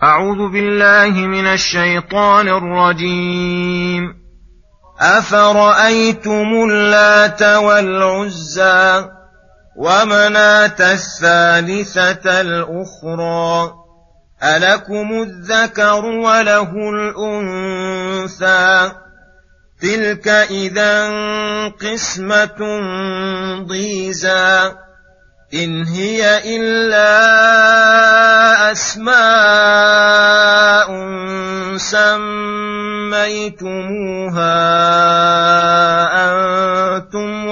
أعوذ بالله من الشيطان الرجيم. أفرأيتم اللات والعزى ومناة الثالثة الأخرى ألكم الذكر وله الأنثى تلك إذا قسمة ضيزى إن هي إلا أسماء سميتموها أنتم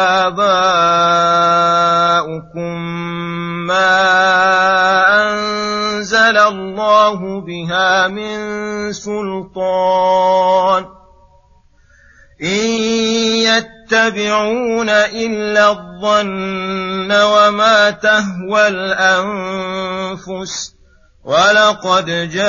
وآباؤكم ما أنزل الله بها من سلطان إن يتبعون إلا الظن وما تهوى الأنفس ولقد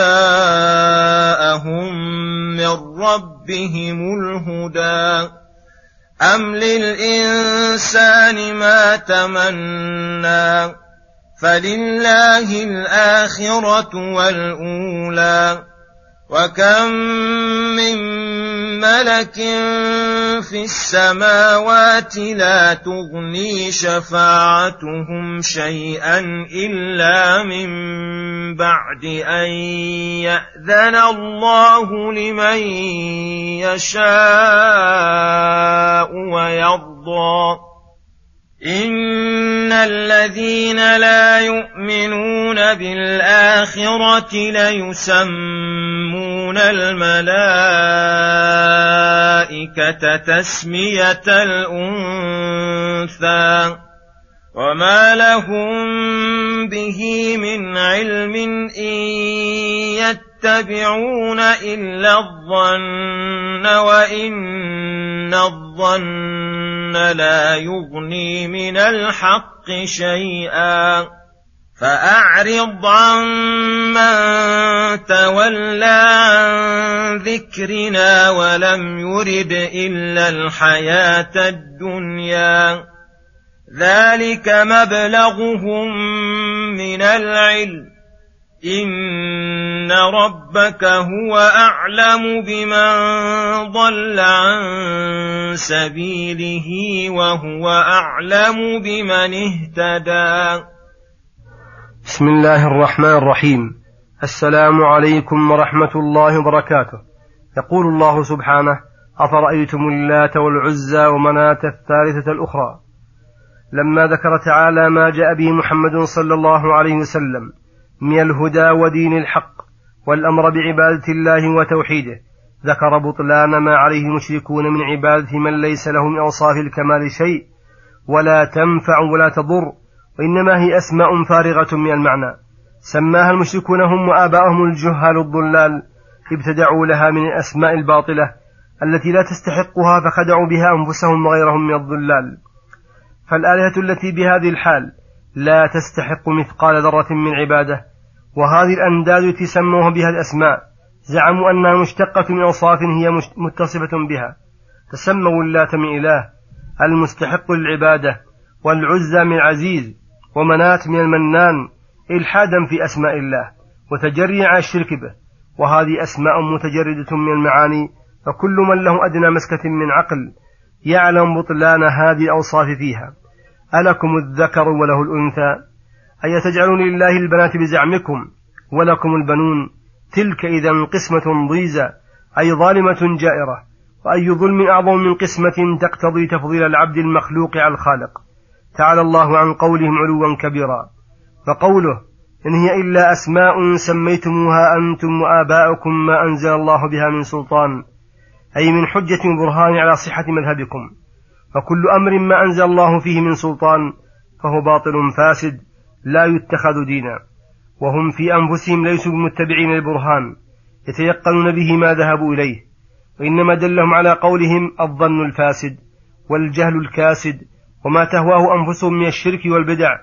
جاءهم من ربهم الهدى أم للإنسان ما تمنى فلله الآخرة والأولى وكم من ملك في السماوات لا تغني شفاعتهم شيئا إلا من بعد أن يأذن الله لمن يشاء ويرضى إن الذين لا يؤمنون بالآخرة ليسمون الملائكة تسمية الأنثى وما لهم به من علم إن يتبعون إلا الظن وإن الظن لا يغني من الحق شيئا فأعرض عن من تولى عن ذكرنا ولم يرد إلا الحياة الدنيا ذلك مبلغهم من العلم إن ربك هو أعلم بمن ضل عن سبيله وهو أعلم بمن اهتدى. بسم الله الرحمن الرحيم. السلام عليكم ورحمة الله وبركاته. يقول الله سبحانه: أفرأيتم اللات والعزى ومناة الثالثة الأخرى. لما ذكر تعالى ما جاء به محمد صلى الله عليه وسلم من الهدى ودين الحق والأمر بعبادة الله وتوحيده، ذكر بطلان ما عليه المشركون من عبادة من ليس له من أوصاف الكمال شيء ولا تنفع ولا تضر، وإنما هي أسماء فارغة من المعنى سماها المشركون هم وآباءهم الجهال الضلال، ابتدعوا لها من الأسماء الباطلة التي لا تستحقها فخدعوا بها أنفسهم وغيرهم من الضلال. فالآلهة التي بهذه الحال لا تستحق مثقال ذرة من عبادة، وهذه الأنداد التي سموها بها الأسماء زعموا أنها مشتقة من أوصاف هي متصفة بها، تسموا اللات من إله المستحق للعبادة، والعزى من عزيز، ومناة من المنان، إلحادا في أسماء الله وتجريا على الشرك به، وهذه أسماء متجردة من المعاني، فكل من له أدنى مسكة من عقل يعلم بطلان هذه الأوصاف فيها. ألكم الذكر وله الأنثى، أي تجعلون لله البنات بزعمكم ولكم البنون، تلك إذا قسمة ضيزى أي ظالمة جائرة، وأي ظلم أعظم من قسمة تقتضي تفضيل العبد المخلوق على الخالق. تعالى الله عن قولهم علوا كبيرا. فقوله إن هي إلا أسماء سميتموها أنتم وآباؤكم ما أنزل الله بها من سلطان، أي من حجة برهان على صحة مذهبكم، فكل أمر ما أنزل الله فيه من سلطان فهو باطل فاسد لا يتخذ دينا، وهم في أنفسهم ليسوا بمتبعين البرهان يتيقنون به ما ذهبوا إليه، وإنما دلهم على قولهم الظن الفاسد والجهل الكاسد وما تهواه أنفسهم من الشرك والبدع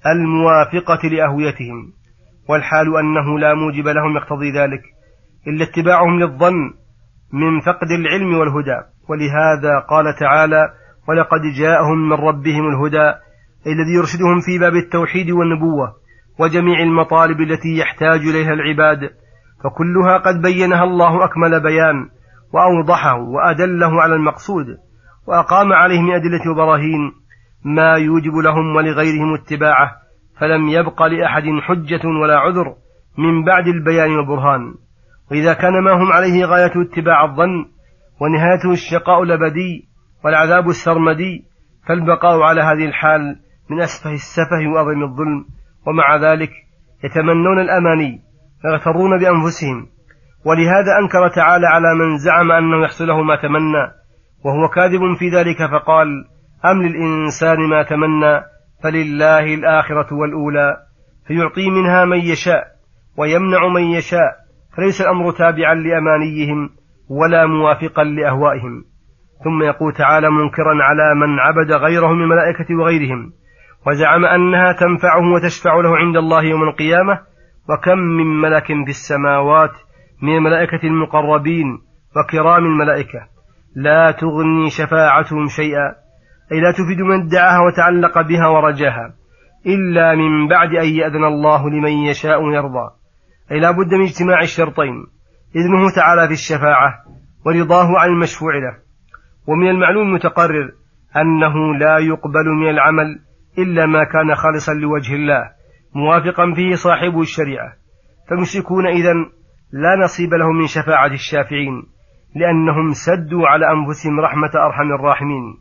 الموافقة لأهويتهم، والحال أنه لا موجب لهم يقتضي ذلك إلا اتباعهم للظن من فقد العلم والهدى. ولهذا قال تعالى: ولقد جاءهم من ربهم الهدى، الذي يرشدهم في باب التوحيد والنبوة وجميع المطالب التي يحتاج إليها العباد، فكلها قد بينها الله أكمل بيان، وأوضحه وأدله على المقصود، وأقام عليه من أدلة وبراهين ما يوجب لهم ولغيرهم اتباعه، فلم يبق لأحد حجة ولا عذر من بعد البيان والبرهان. وإذا كان ما هم عليه غاية اتباع الظن ونهايته الشقاء الأبدي والعذاب السرمدي، فالبقاء على هذه الحال من أسفه السفه وأظلم الظلم. ومع ذلك يتمنون الأماني ويغترون بأنفسهم، ولهذا أنكر تعالى على من زعم أنه يحصل له ما تمنى، وهو كاذب في ذلك، فقال: أم للإنسان ما تمنى فلله الآخرة والأولى، فيعطي منها من يشاء ويمنع من يشاء، فليس الأمر تابعا لأمانيهم ولا موافقا لأهوائهم. ثم يقول تعالى منكرا على من عبد غيره من الملائكة وغيرهم، وزعم أنها تنفعه وتشفع له عند الله يوم القيامة: وكم من ملك في السماوات من الملائكة المقربين وكرام الملائكة لا تغني شفاعتهم شيئا، أي لا تفيد من ادعاها وتعلق بها ورجاها، إلا من بعد أن يأذن الله لمن يشاء ويرضى، أي لا بد من اجتماع الشرطين: إذنه تعالى في الشفاعة ورضاه عن المشفوع له. ومن المعلوم المتقرر أنه لا يقبل من العمل إلا ما كان خالصا لوجه الله موافقا فيه صاحب الشريعة، فالمشركون إذن لا نصيب لهم من شفاعة الشافعين، لأنهم سدوا على أنفسهم رحمة أرحم الراحمين.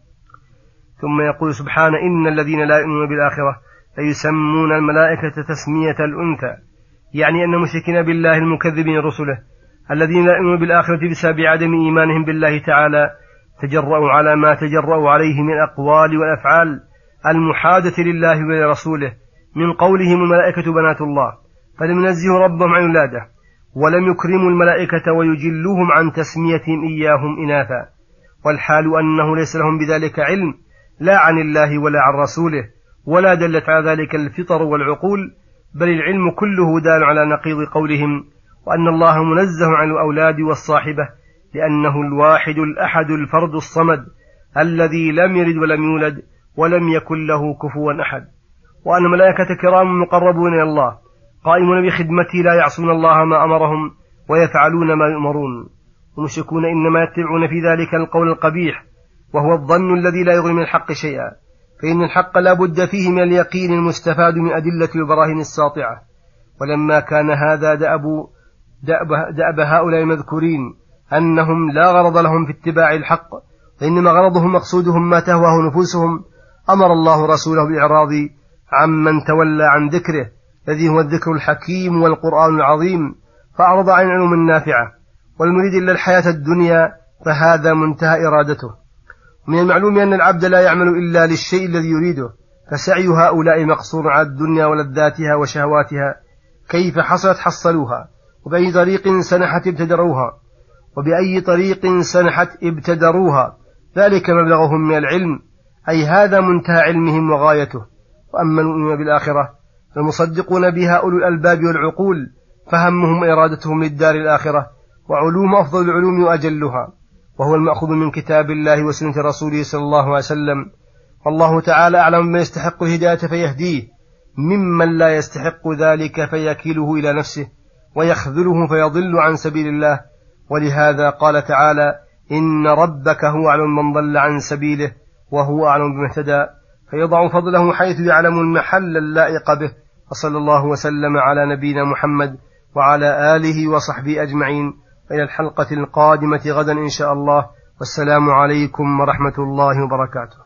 ثم يقول سبحانه: إن الذين لا يؤمنون بالآخرة فيسمون الملائكة تسمية الأنثى، يعني أن المشركين بالله المكذبين رسله الذين لا يؤمنون بالآخرة بسبب عدم إيمانهم بالله تعالى تجرؤوا على ما تجرؤوا عليه من الأقوال والأفعال المحادة لله ولرسوله، من قولهم الملائكة بنات الله، فلم ينزهوا ربهم عن ولاده، ولم يكرموا الملائكة ويجلوهم عن تسميتهم إياهم إناثا، والحال أنه ليس لهم بذلك علم لا عن الله ولا عن رسوله، ولا دلت على ذلك الفطر والعقول، بل العلم كله دال على نقيض قولهم، وأن الله منزه عن الأولاد والصاحبة، لأنه الواحد الأحد الفرد الصمد الذي لم يلد ولم يولد ولم يكن له كفوا أحد. وأن ملائكة كرام مقربون إلى الله قائمون بخدمته لا يعصون الله ما أمرهم ويفعلون ما يؤمرون. ومشركون إنما يتبعون في ذلك القول القبيح، وهو الظن الذي لا يغني من الحق شيئا، فإن الحق لا بد فيه من اليقين المستفاد من أدلة البراهين الساطعة. ولما كان هذا دأب هؤلاء المذكورين أنهم لا غرض لهم في اتباع الحق، وإنما غرضهم مقصودهم ما تهواه نفوسهم، أمر الله رسوله بالإعراض عمن تولى عن ذكره الذي هو الذكر الحكيم والقرآن العظيم، فأعرض عن العلوم النافعة، والمريد إلا الحياة الدنيا فهذا منتهى إرادته. من المعلوم أن العبد لا يعمل إلا للشيء الذي يريده، فسعي هؤلاء مقصور على الدنيا ولذاتها وشهواتها، كيف حصلت حصلوها، وبأي طريق سنحت ابتدروها، ذلك مبلغهم من العلم، أي هذا منتهى علمهم وغايته. وأما المؤمنون بالآخرة فالمصدقون بها أولو الألباب والعقول، فهمهم إرادتهم للدار الآخرة، وعلوم أفضل العلوم وأجلها، وهو المأخوذ من كتاب الله وسنة رسوله صلى الله عليه وسلم. والله تعالى أعلم من يستحق الهداية فيهديه، ممن لا يستحق ذلك فيكله إلى نفسه ويخذله فيضل عن سبيل الله. ولهذا قال تعالى: إن ربك هو أعلم من ضل عن سبيله وهو أعلم بمن اهتدى، فيضع فضله حيث يعلم المحل اللائق به. وصلى الله وسلم على نبينا محمد وعلى آله وصحبه أجمعين، إلى الحلقة القادمة غدا إن شاء الله، والسلام عليكم ورحمة الله وبركاته.